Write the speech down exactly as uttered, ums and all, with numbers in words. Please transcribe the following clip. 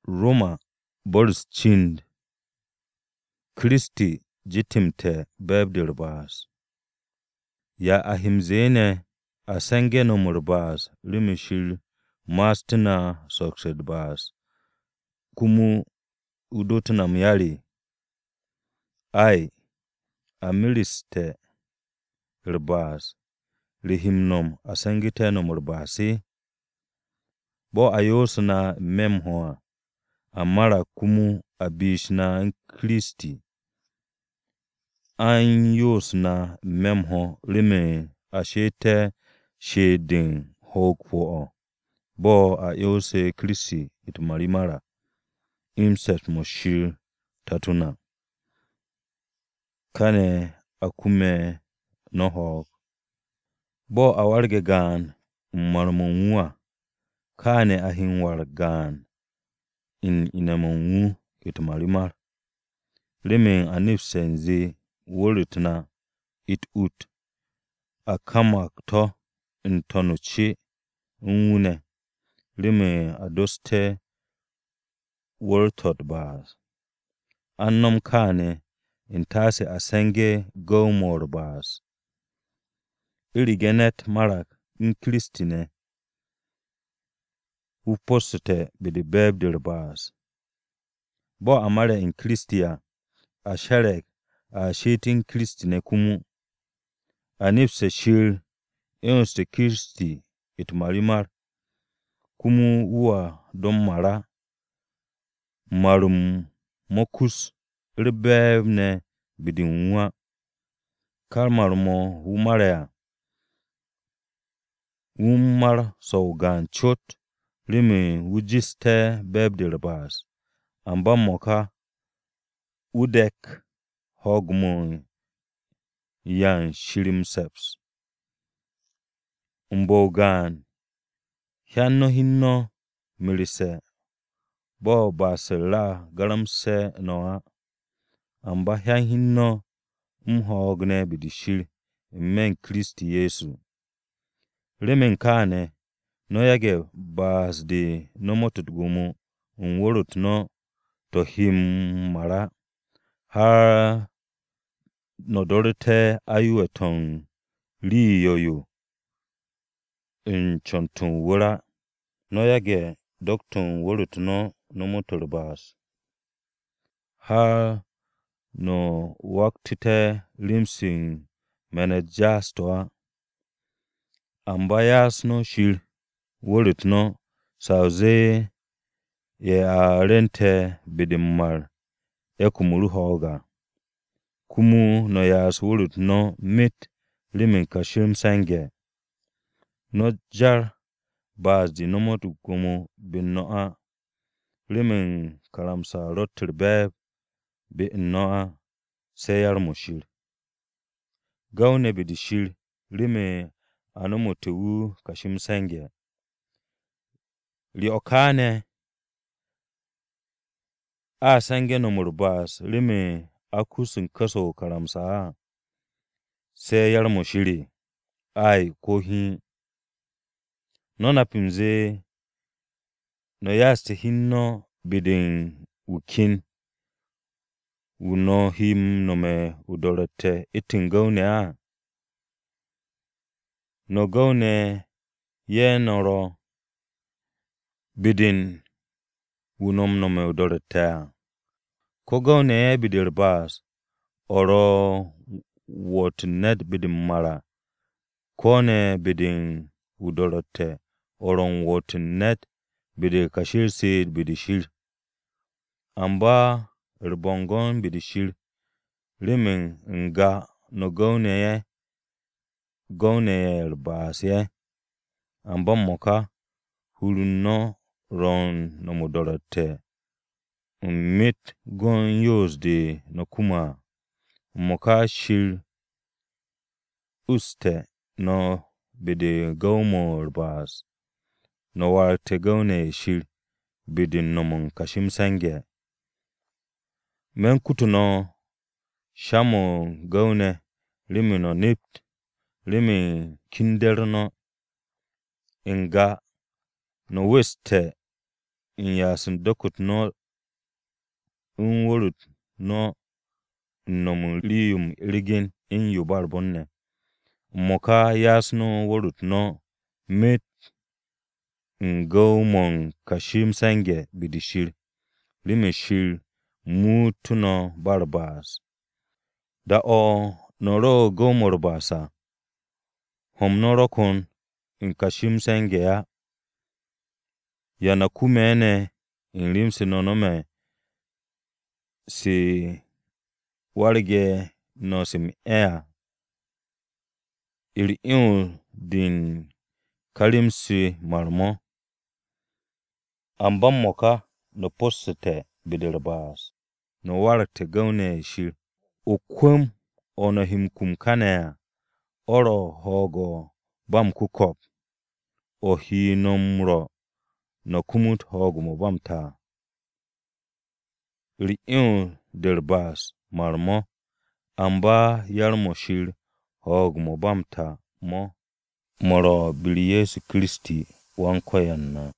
Roma Boris Chind Kristi jitimte bebdir bas. Ya ahimzene asenge no murbas rimishil mastina soksed bas. Kumu udotuna myali. Ai amiliste rbas. Lihimnom asengite no murbasi. Bo ayosna memhoa. Amara kumu abishna Kristi. An yosna memho lime ashete shedin hokpo. Bo ayose Kristi itmarimara. Imset moshir tatuna. Kane akume nohok. Bo awarge gan marmonwa. Kane ahinwar gan in inamonwu itmarimar. Limin anifsenzi wolitna it ut. Akamak to intonuchi unwune. Limin adoste woltot bas. Annom kane intase asenge gomor bas. Irigenet marak in Kristine. Uposite bidi bebdir bas. Bo amare in Kristia. Asherek a shetin Kristine kumu. Anifse shir eonste Kristi itmarimar. Kumu uwa dommara. Marum mokus ribebne bidinwa. Kalmarumo umarea. Umar saugan chot. Limi wujiste bebdir bas. Amba moka udek hogmo yan shirim seps. Umbogan hianno hinno milise. Bo basila garamse noa. Amba hian hinno umhogne bidishir men Kristi Yesu. Limin kane noyage basdi nomotut gumu unworut no to him mara. Har nodorite ayueton li yoyu. In chontun wura. Noyage doktun worut no nomotur bas. Har no waktite limsin menejastoa. Ambayas no shir worut no sauze ye a rente bidimar ekumuru hoga. Kumu no yas worut no mit limin kashim senge. No jar bazdi nomotu kumu bin noa. Limin karamsa rotir beb bin noa seyar moshir. Gaune bidishir limin anomotu kashim senge. Li okane a senge no murbas limi akusin kaso karamsa seyar moshiri. Ai kohi nona pimze no yaste hinno bidin ukin. Uno him nome udolete itin gaune a. No gaune ye noro bidin unom nome udolete a. Ko gaune ye bidir bas. Oro wot net bidin mara. Kone bidin udolete. Oron wot net bidir kashir sid bidishir. Amba ribongon bidishir. Limin nga no gaune ye. Gaune ye bas ye. Amba moka hulun no ron no mudolete. Umit gon yozdi no kuma. Moka shir uste no bidi gaumor bas. No warte gaune shir bidin nomon kashim senge. Men kutu no shamo gaune limi no nipt. Limi kinder no inga no weste in yasin dokut no in wurut no nom liyum irgin in yubar bonne moka yasno wurut no mit in gawmon kashim sange bidishir limishir mutuno barbas da o noro gomor basa hom noro kon in kashim sange ya yana kumene in limsi nonome si warge no sim ea iri iu din kalimsi marmo amban moka no posite bidirbas no warate gaune shir ukum ono himkum kanea oro hogo bam kukop o hinomro no kumut hogo mo bamta iri iu dirbas marmo amba yarmo shir hogo mo bamta mo moro bili Yesu Kristi wankoyanna